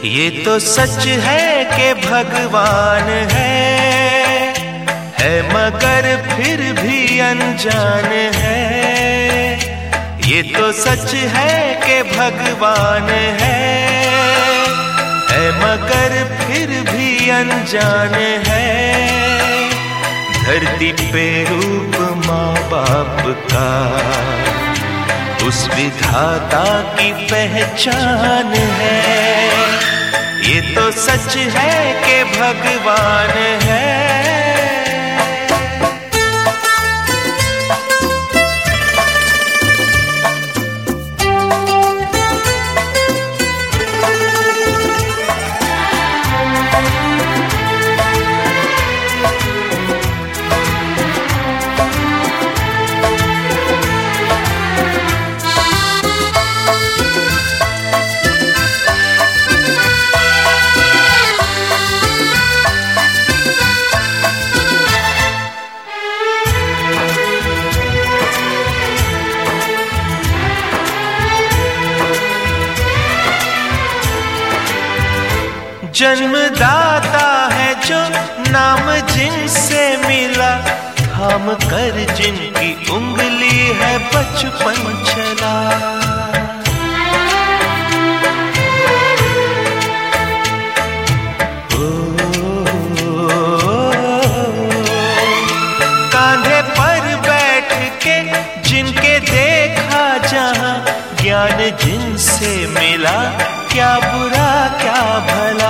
ये तो सच है कि भगवान है मगर फिर भी अनजान है। ये तो सच है कि भगवान है मगर फिर भी अनजान है। धरती पे रूप माँ बाप का उस विधाता की पहचान है। ये तो सच है कि भगवान है। जन्मदाता है जो नाम जिनसे मिला, थाम कर जिनकी उंगली है बचपन चला। कांधे पर बैठ के जिनके देखा जहां, ज्ञान जिनसे मिला, क्या बुरा क्या भला।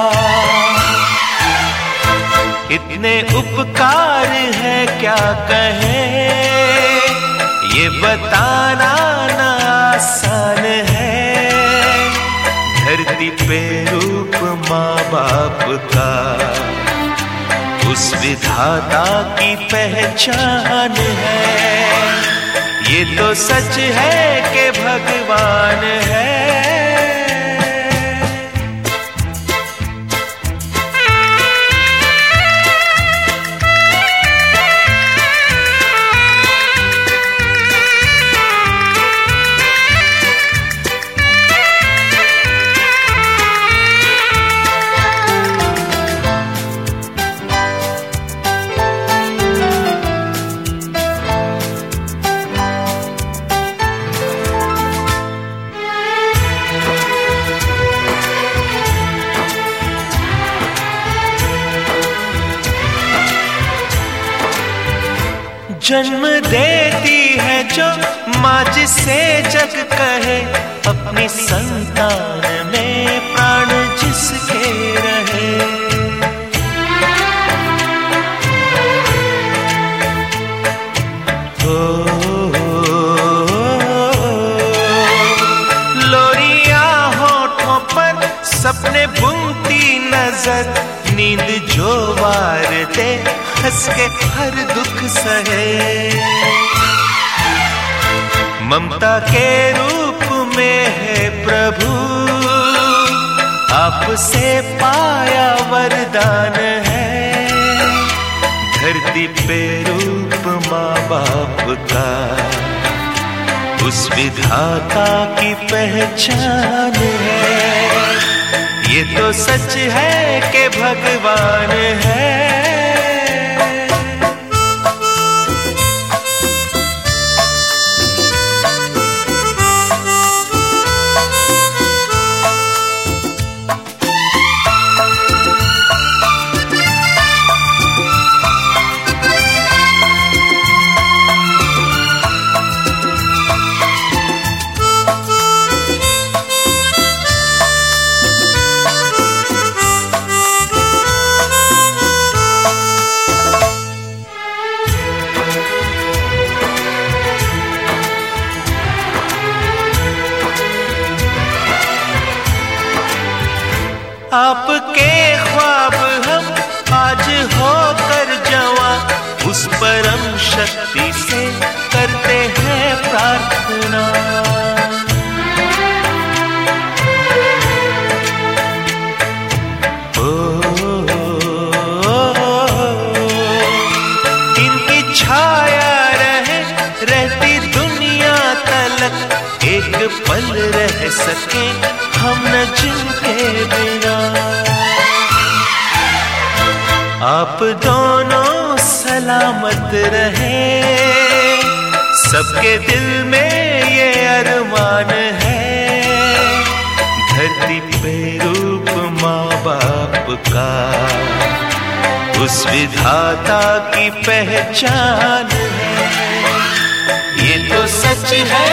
इतने उपकार है क्या कहें, ये बताना ना आसान है। धरती पे रूप माँ बाप का उस विधाता की पहचान है। ये तो सच है कि भगवान है। जन्म देती है जो माँ जिसे जग कहे, अपनी संतान में प्राण जिसके रहे। लोरिया होठों पर सपने बुनती नजर, नींद जो वार दे हंस के हर दुख सहे। ममता के रूप में है प्रभु, आपसे पाया वरदान है। धरती पे रूप माँ बाप का उस विधाता की पहचान है। ये तो सच है कि भगवान है। आपके ख्वाब हम आज होकर जवां, उस परम शक्ति से करते हैं प्रार्थना। इनकी छाया रहती दुनिया तलक, एक पल रह सके हम न जिनके बिना। दोनों सलामत रहे, सबके दिल में ये अरमान है, धरती पे रूप माँ बाप का उस विधाता की पहचान है। ये तो सच है